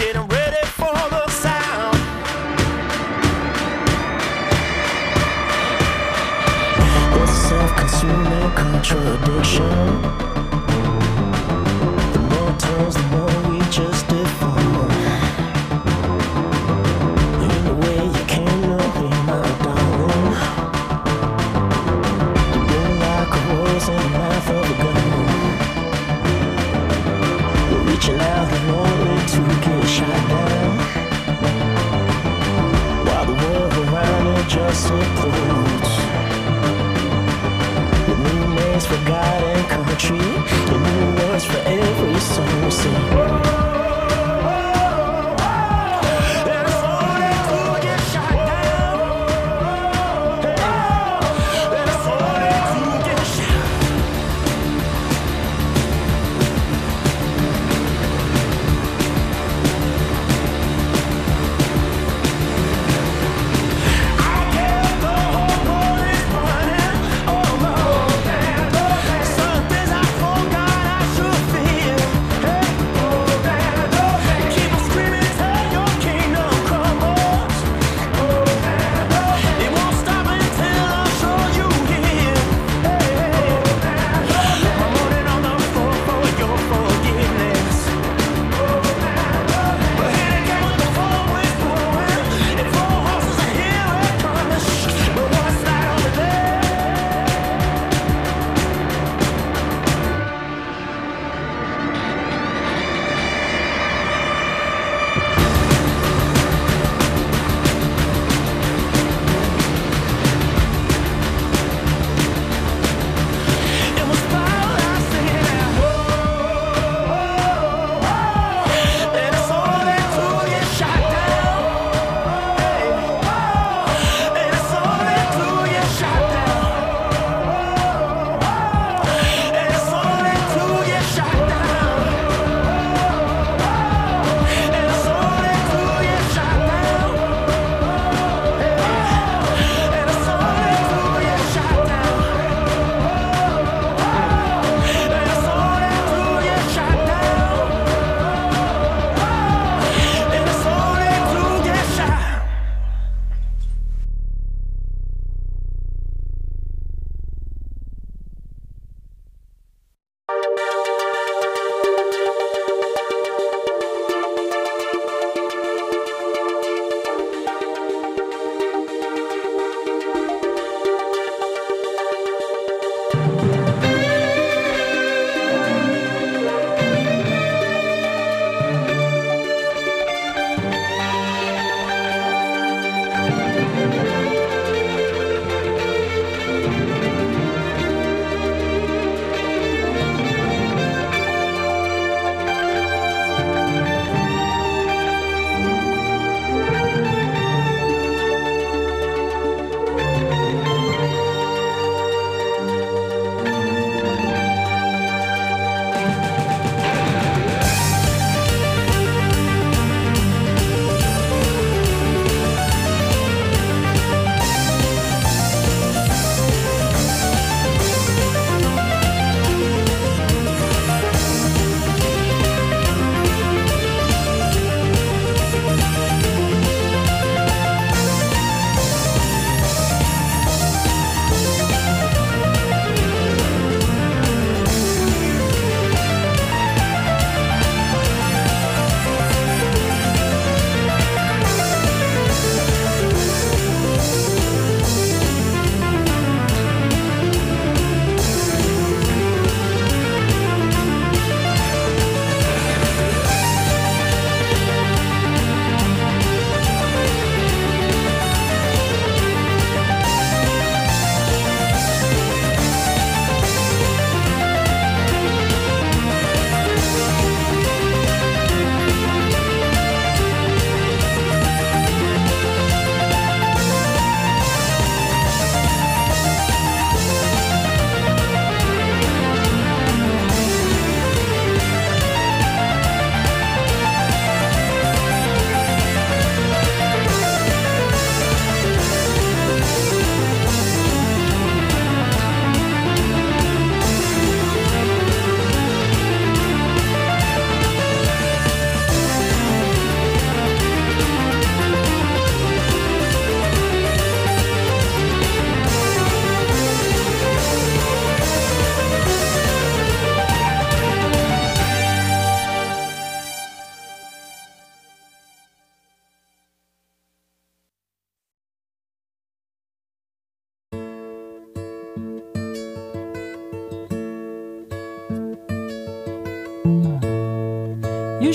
getting ready for the sound. There's a self-consuming contradiction. The more turns, the more we just deform. In the way you came to me, my darling. You bloom like a rose in the mouth of a gun. We're reaching out in order to get shot down, while the world around it just implodes. With new names for God and country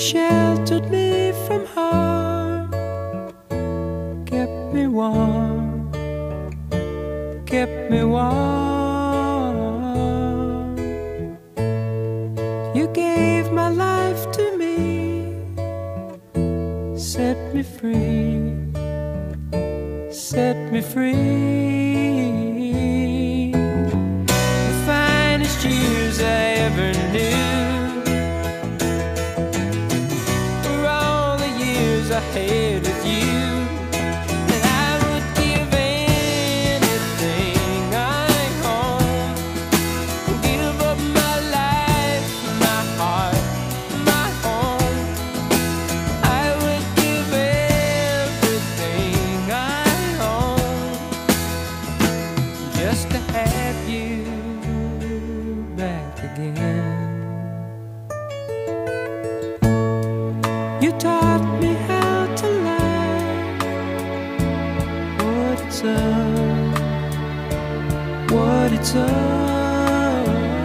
sheltered me from harm, kept me warm, kept me warm. You gave my life to me, set me free, set me free. The finest years I ever knew were all the years I had with you. And I would give anything I own, give up my life, my heart, my home. I would give everything I own just to have you back again. You taught me how to laugh, what it's up, what it's up.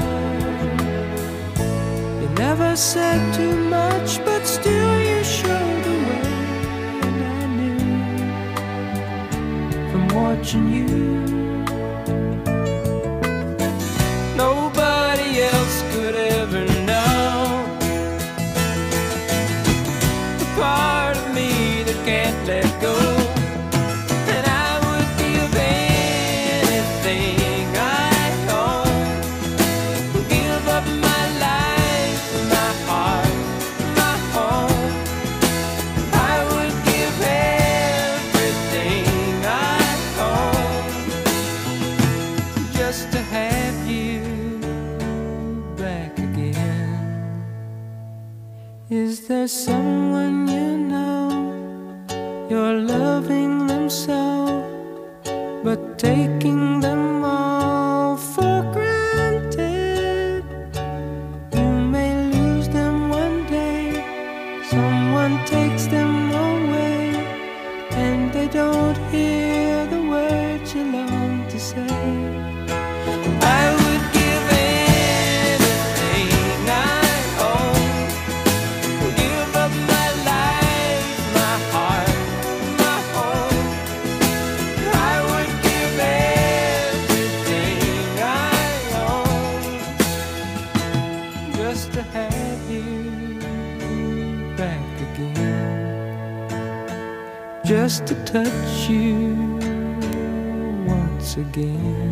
You never said too much, but still you showed the way. And I knew from watching you, nobody else could ever know the part of me that can't let go. And I would give anything I own, give up my life, my heart, my home. I would give everything I own just to have you back again. Is there someone you know, you're loving them so, but taking them all for granted? You may lose them one day, someone takes them away, and they don't hear the words you long to say. I would give anything I own, give up my life, my heart, my home. I would give everything I own just to have you back again, just to touch you once again.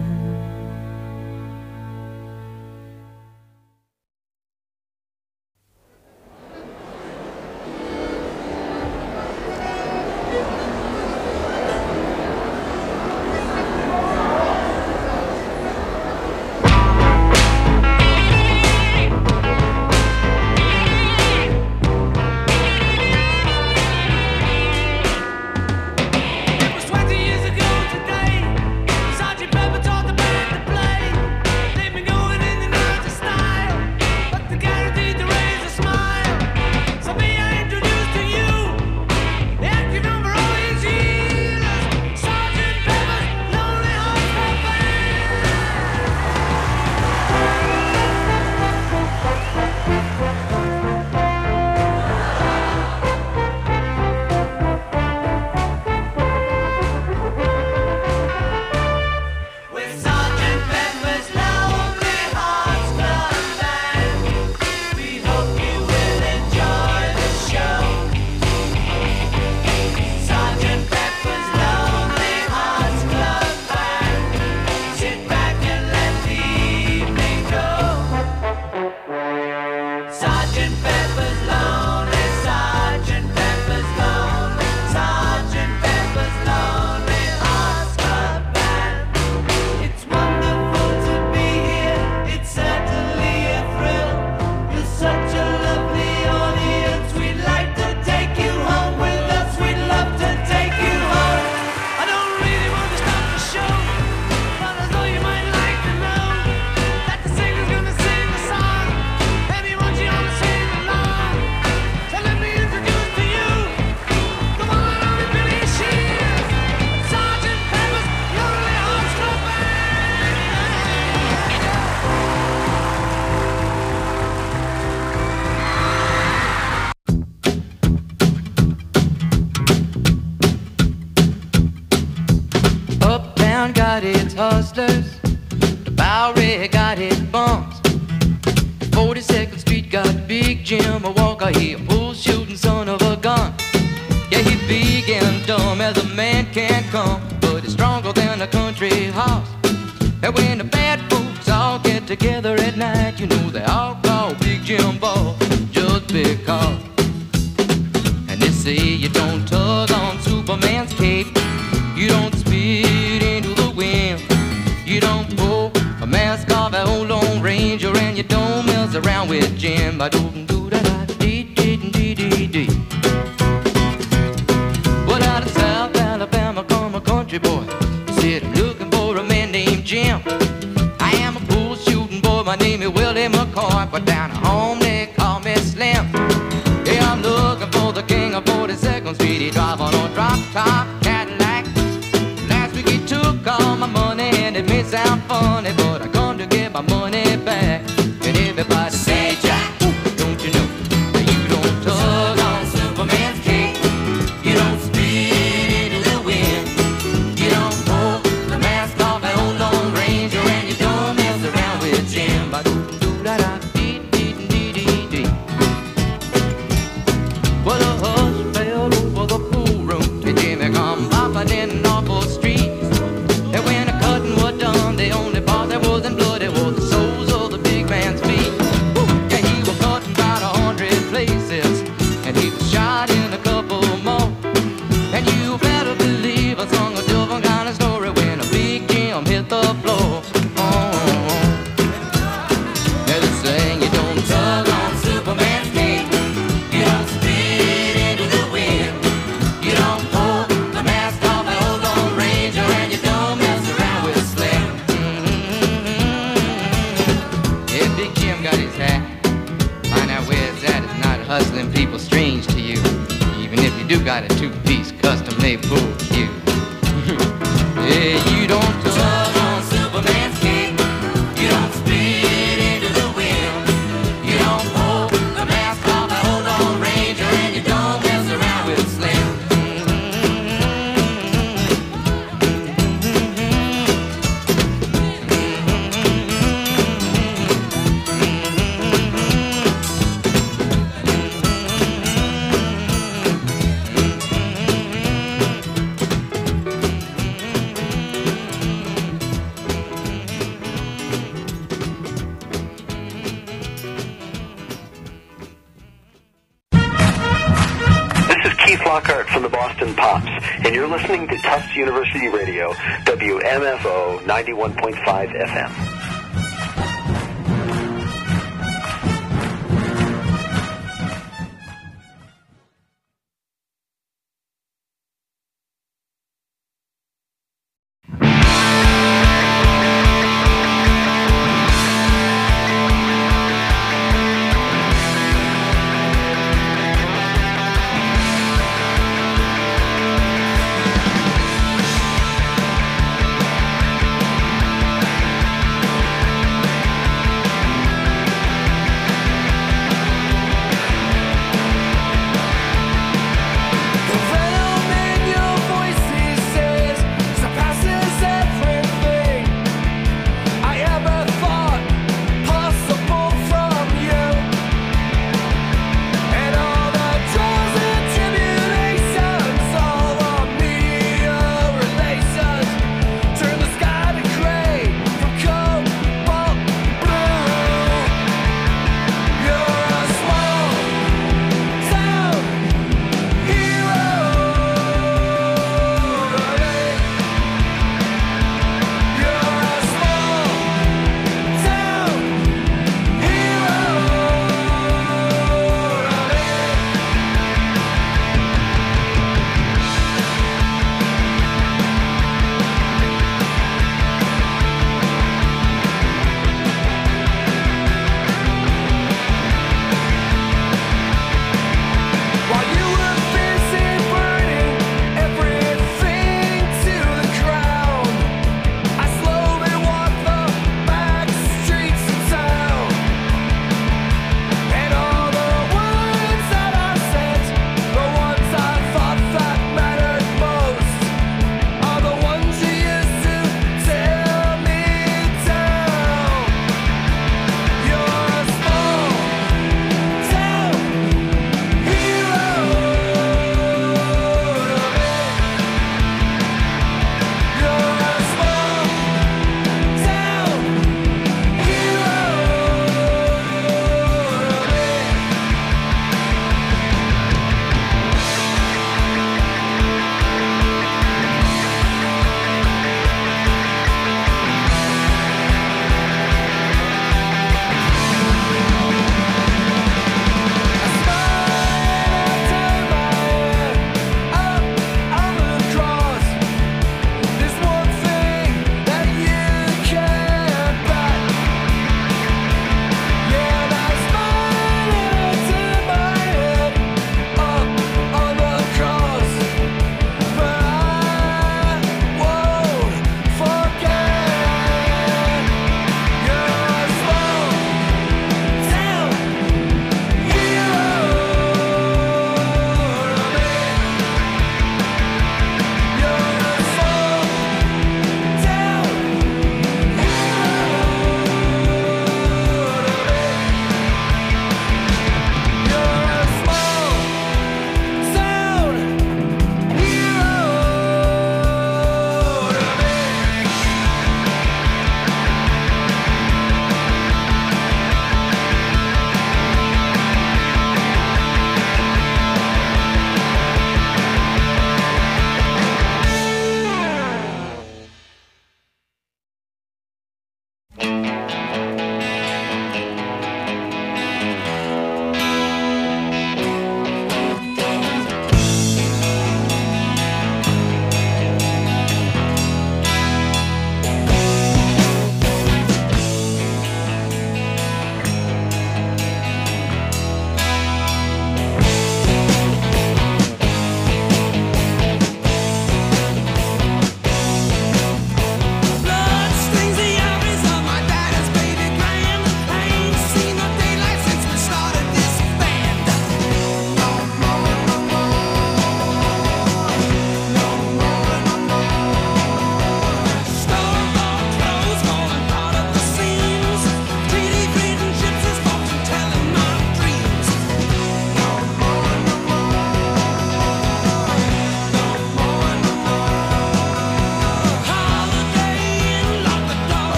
It was 20 years ago today. Sergeant Pepper taught the band. hustlers. The Bowery got his bumps. 42nd Street got Big Jim, a Walker, he a bull shooting son of a gun. Yeah, he big and dumb as a man can come, but he's stronger than a country horse. And when the bad folks all get together at night, you know they all call Big Jim Boss just because. And they say you don't tug on Superman's cape, you don't spit into the wind, you don't pull a mask off an old Lone Ranger, and you don't mess around with Jim. Ba-do-do-da-da-dee-dee-dee-dee-dee. Well, out of South Alabama come a country boy. He said, I'm looking for a man named Jim. I am a bull shooting boy, my name is Willie McCoy, but down at home they call me Slim. Yeah, I'm looking for the king of 42nd Street. He drive on a drop-top Cadillac. Last week he took all my money, and it may sound funny, but I come to get my money back. And everybody say, Jack, don't you know that you don't tug on Superman's cape, you don't spit into the wind, you don't pull the mask off an old Lone Ranger, and you don't mess around with Jim. Ba-do-do-da-da-dee-dee-dee-dee. Well, a hush fell over the pool room, and Jimmy come popping in an awful street. And when the cutting was done, the only part that wasn't bloody was the soles of the big man's feet. Yeah, he was cutting about 100 places, and he was shot in a couple more. And you better believe I sung a different kind of story when a Big Jim hit the floor. Now they saying you don't tug on Superman's cape, you don't spit into the wind, you don't pull the mask off an old Lone Ranger, and you don't mess around with Slim. Yeah, Big Jim got his hat. Find out where it's at. It's not hustling people strange to you, even if you do got a two-piece custom-made bull cue. Yeah, you don't tug on Superman's cape, you don't spit into the wind, you don't pull the mask off an old Lone Ranger, and you don't mess around with Slim. This is Keith Lockhart from the Boston Pops, and you're listening to Tufts University Radio, WMFO 91.5 FM.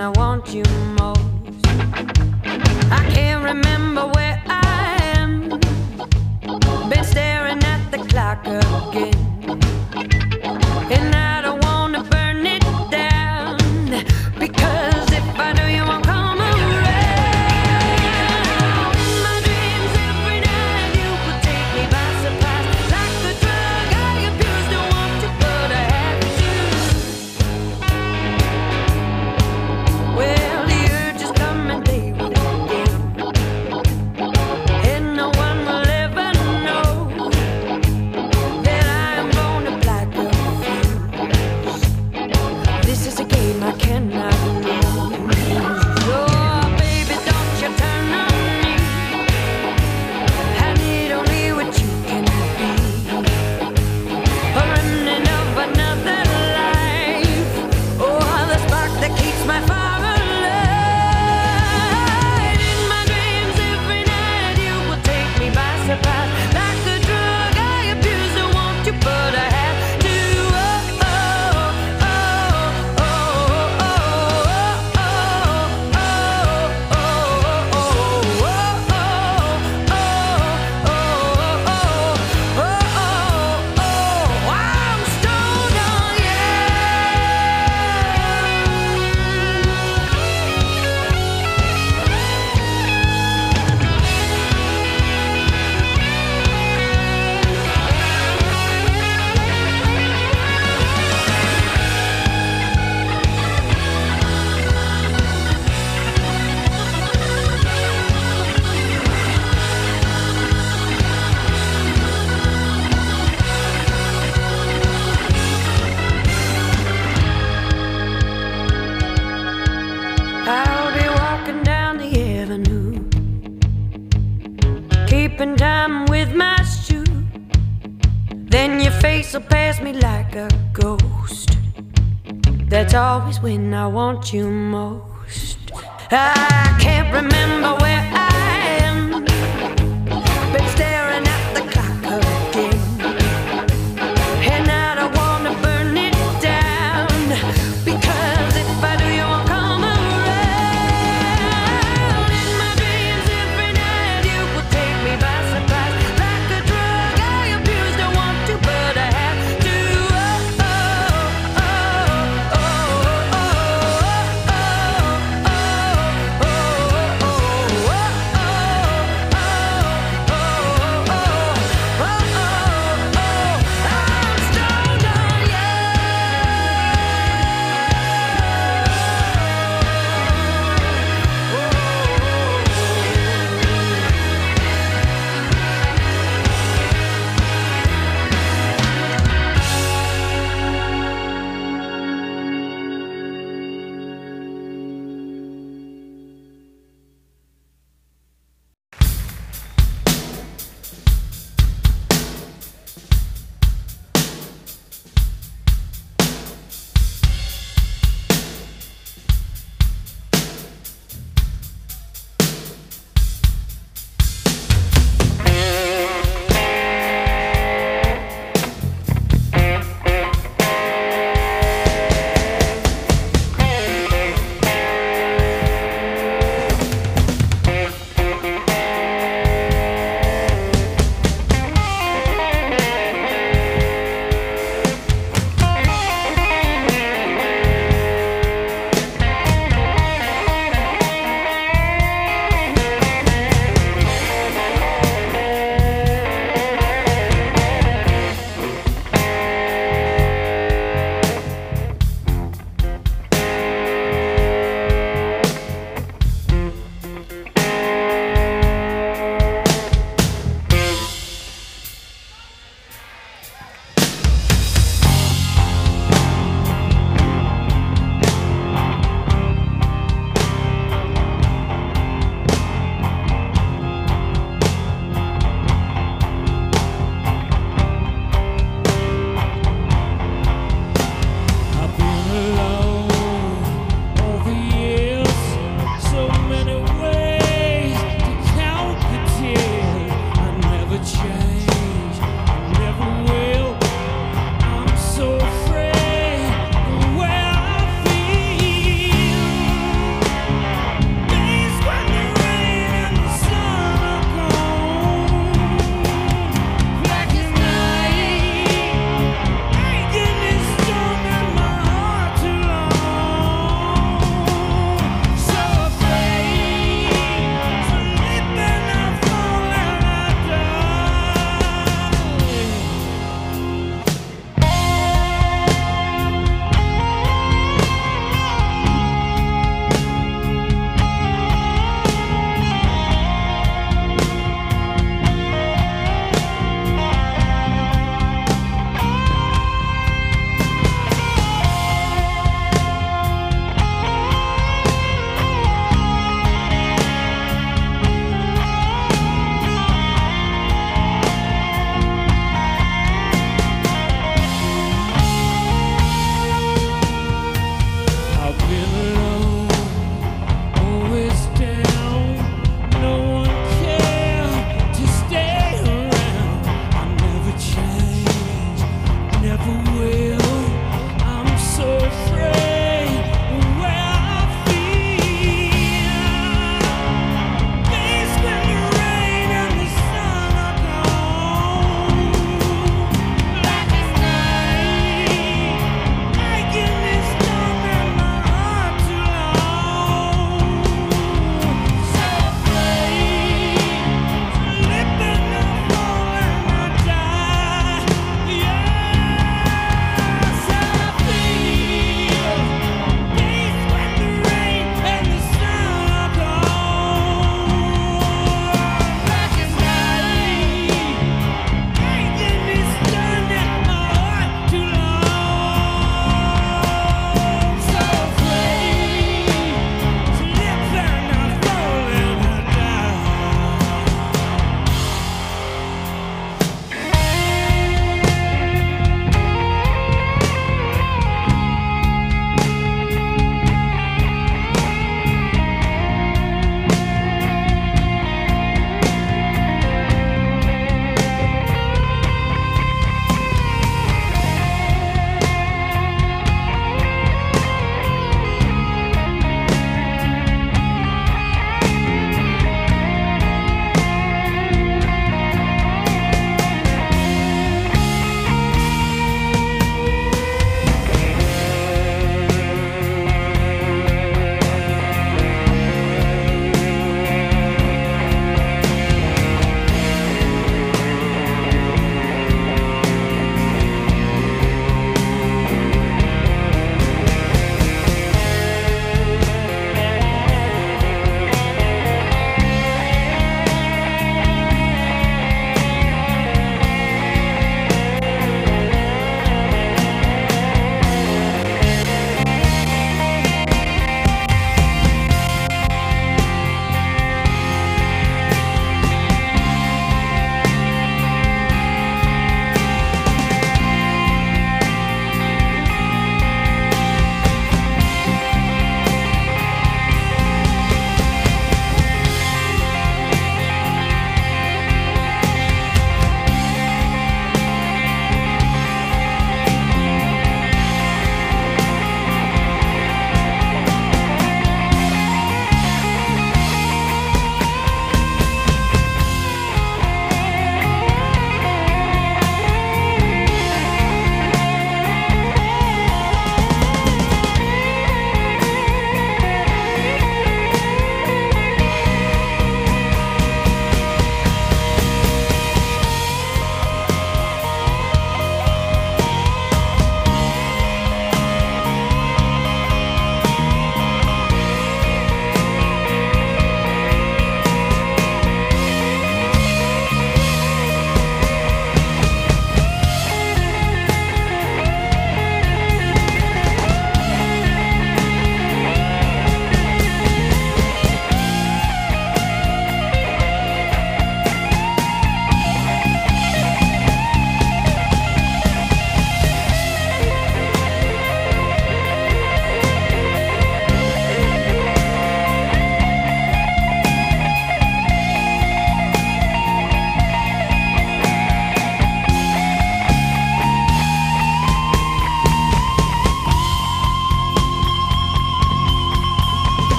I want you most. I can't remember where I am. Been staring at the clock again. And I don't wanna burn it down, because if I do, you won't come around. In my dreams every night, you would take me by surprise. Like a drug I abuse, don't want to, but I have to. Well, the urge is coming day with day, and no one will ever know that I am gonna black a fuse. This is a game I cannot lose. Oh, baby, don't you turn on me. I need only what you can be. A remnant of another life. Oh, the spark that keeps my fire alive. In my dreams every night, you will take me by surprise. Like a drug I abuse, I want you, but I have to. Oh, oh, oh, oh, oh, oh, oh, oh, I'm stoned on you. I'll be walking down the avenue, keeping time with my shoe. Then your face will pass me like a ghost. That's always when I want you most. I can't remember where I am. Been staring at the clock again, and I don't wanna burn it down, because if I do, you won't come around. In my dreams every night, you will take me by surprise. Like a drug I abuse, don't want to, but I have to. Oh, oh, oh, oh, oh, oh, oh, oh, oh, oh, oh,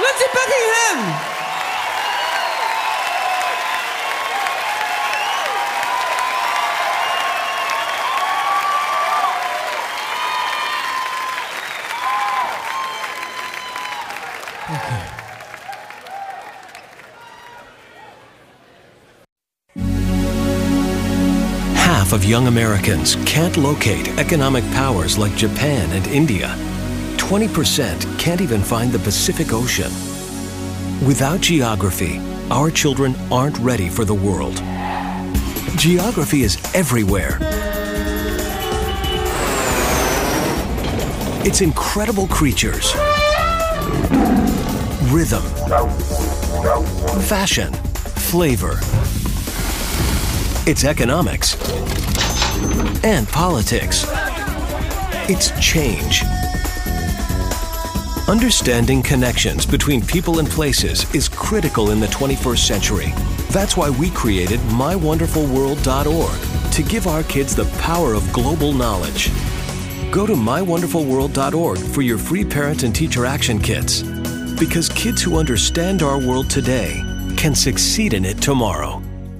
Lindsey Buckingham! Half of young Americans can't locate economic powers like Japan and India. 20% can't even find the Pacific Ocean. Without geography, our children aren't ready for the world. Geography is everywhere. It's incredible creatures, rhythm, fashion, flavor. It's economics and politics. It's change. Understanding connections between people and places is critical in the 21st century. That's why we created MyWonderfulWorld.org to give our kids the power of global knowledge. Go to MyWonderfulWorld.org for your free parent and teacher action kits. Because kids who understand our world today can succeed in it tomorrow.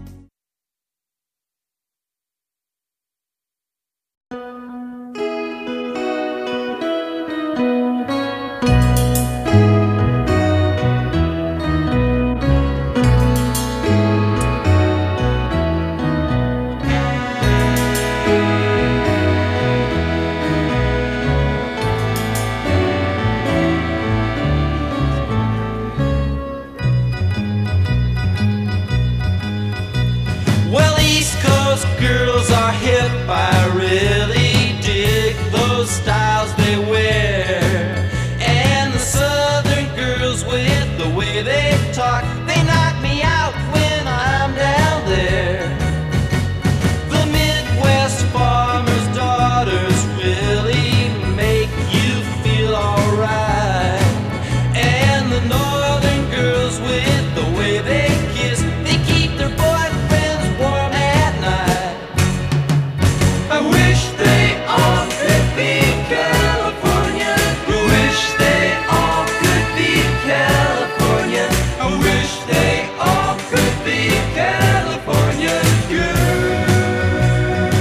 Well, East Coast girls are hip. I really dig those styles they wear. And the Southern girls with the way they talk, they knock me out when I'm down there. The Midwest farmers' daughters really make you feel alright. And the Northern girls with the way they kiss, they keep their boyfriends warm at night. I wish they all could be California. I wish they all could be California. I wish they all could be California girls.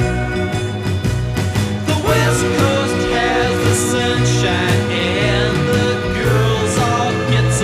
The West Coast has the sunshine and the girls all get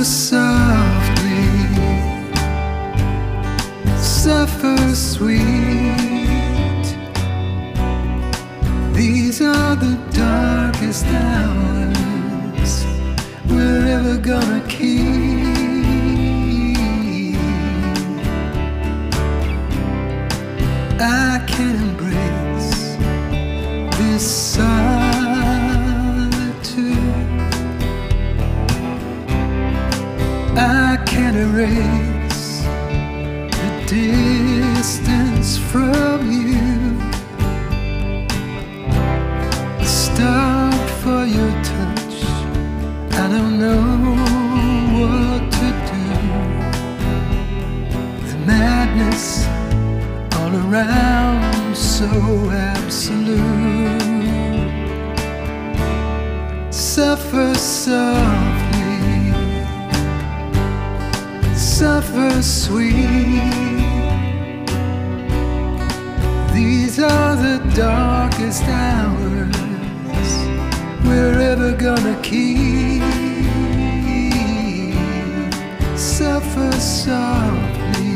Suffer softly, suffer sweet. These are the darkest hours we're ever gonna keep. I can't embrace this solitude. I can't erase the distance from you. Starved for your touch, I don't know what to do. The madness all around, so absolute. Suffer softly, suffer sweet. These are the darkest hours we're ever gonna keep. Suffer softly.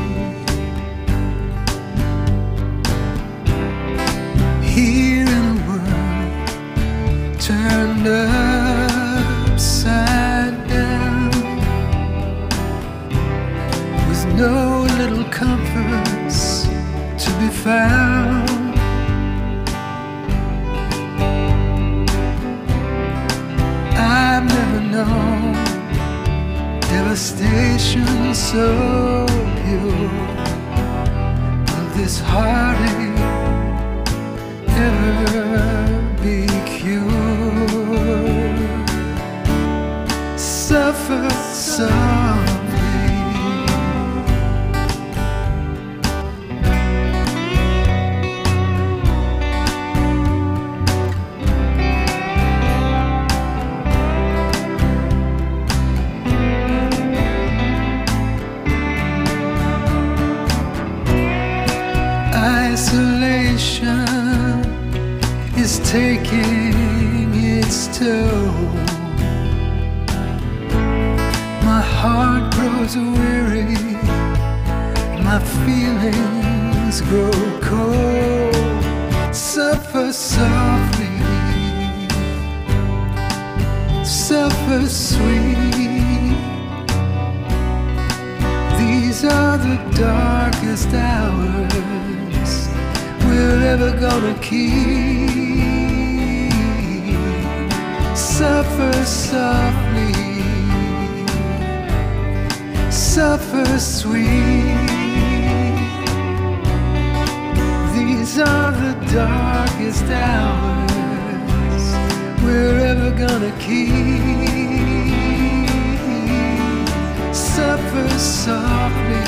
Here in a world turned upside down, with no little comforts to be found. I've never known devastation so pure. Will this heartache ever be cured? Suffer softly. Isolation is taking its toll. My heart grows weary, my feelings grow cold. Suffer softly, suffer sweet. These are the darkest hours we're ever gonna keep. Suffer softly, suffer sweet. These are the darkest hours we're ever gonna keep. Suffer softly.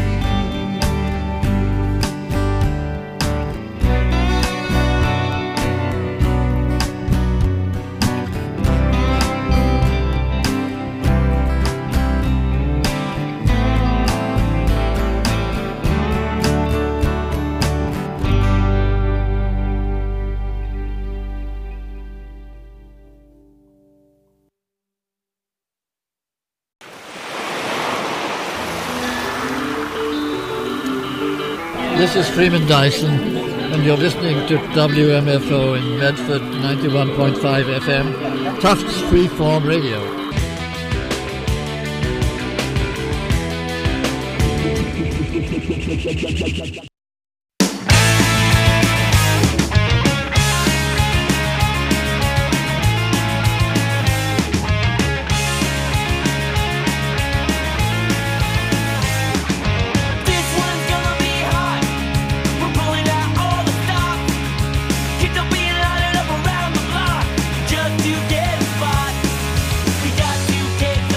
This is Freeman Dyson, and you're listening to WMFO in Medford 91.5 FM, Tufts Freeform Radio.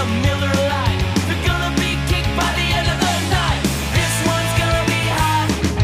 Miller Lite. They're gonna be kicked by the end of the night. This one's gonna be hot.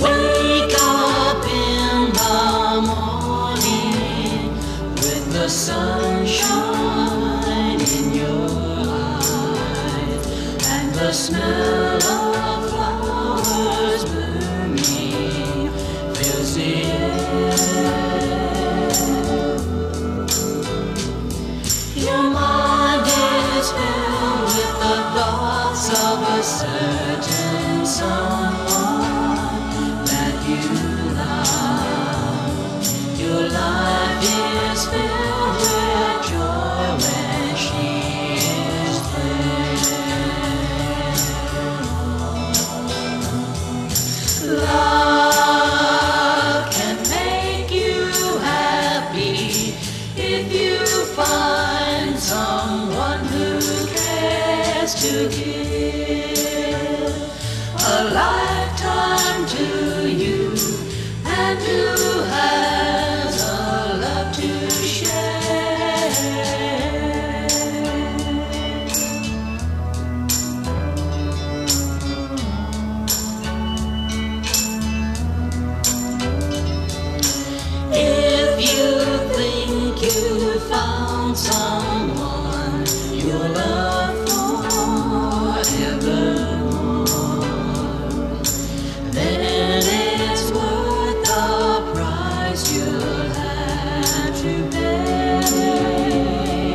Wake up in the morning with the sunshine in your eyes and the smell of flowers blooming fills the air. Your mind is filled with the thoughts of a certain someone that you love. Your life is filled with joy when she is there. Love can make you happy if you find someone who cares to give a lifetime to you and who has a love to share. If you think you found someone you'll love forevermore, then it's worth the price you'll have to pay.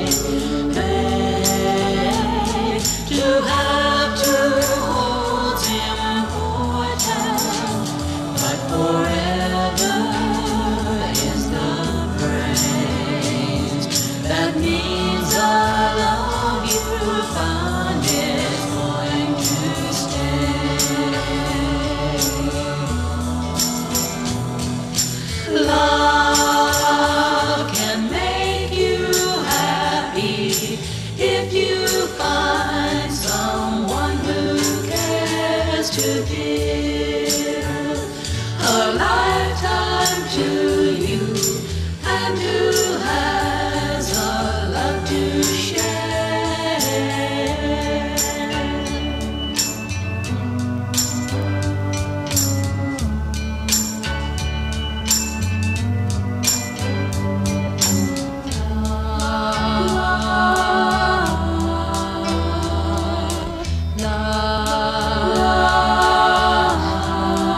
To have two holds important, but forever is the phrase that means a love you found is going to stay. Love can make you happy if you find someone who cares to give a lifetime to you and who has a love to share.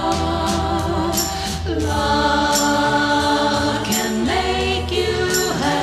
Love can make you happy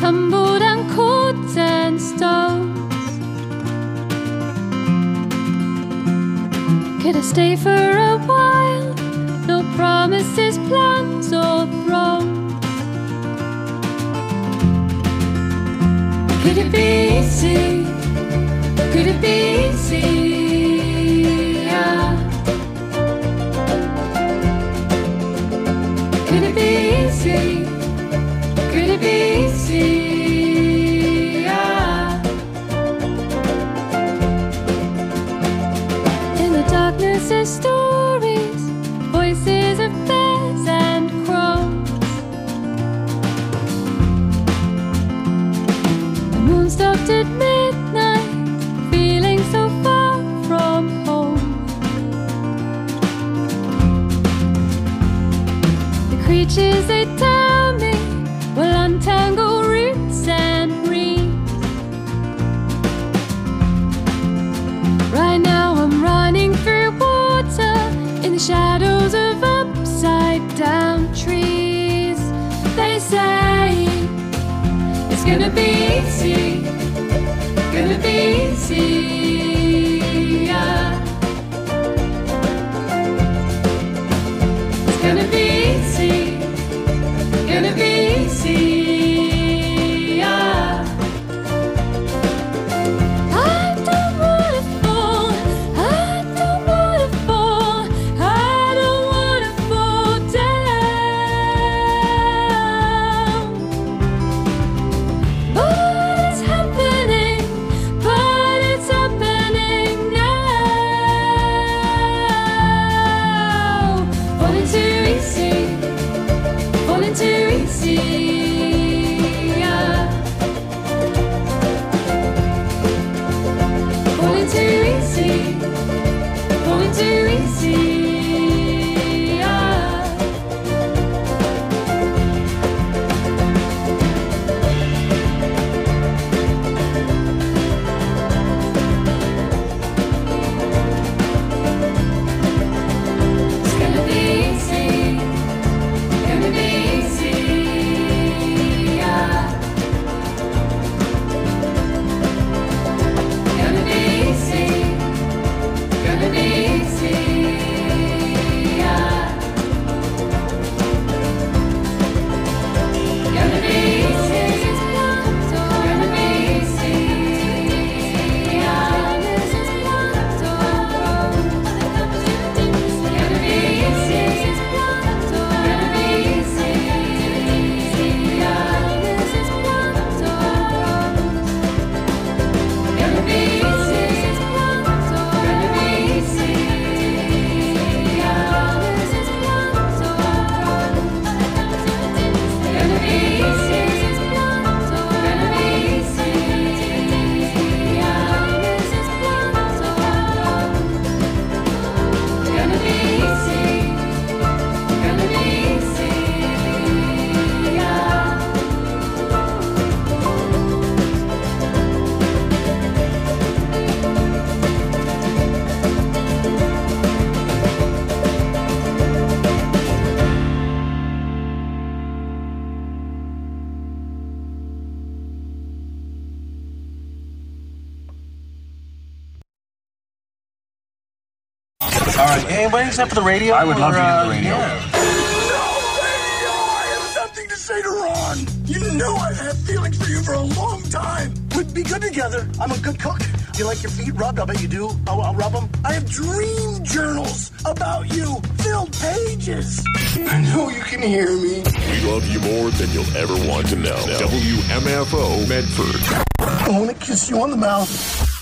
tumble down cords and stones. Could I stay for a while? No promises, plans or thrones. Could it be easy? Could it be easy? Yeah. Could it be easy? Could it be easy? Yeah. In the darkness there's stories, voices of bears and crows. The moon stopped at midnight, feeling so far from home. The creatures they tell me will untangle roots and reeds. Right now I'm running through water in the shadows of upside down trees. They say it's gonna be easy, gonna be easy. Yeah. It's gonna be easy, gonna be easy. Yeah. I don't wanna fall, I don't wanna fall, I don't wanna fall down. But it's happening now. Falling too easy, falling too easy. Yeah. Falling too easy, falling too easy. Yeah. It's gonna be easy, gonna be easy. Yeah. Gonna be easy, gonna be easy. Yeah. Gonna be easy, gonna be easy. Yeah. Gonna be easy, gonna be easy. Yeah. Gonna be easy, gonna be easy. Yeah. Gonna be easy, gonna be easy. Yeah. Gonna be easy, gonna be easy. Yeah. All right, anybody except for the radio? I would love to hear the radio. Yeah. I have something to say to Ron. You know I've had feelings for you for a long time. We'd be good together. I'm a good cook. Do you like your feet rubbed? I bet you do. I'll rub them. I have dream journals about you. Filled pages. I know you can hear me. We love you more than you'll ever want to know. WMFO Medford. I want to kiss you on the mouth.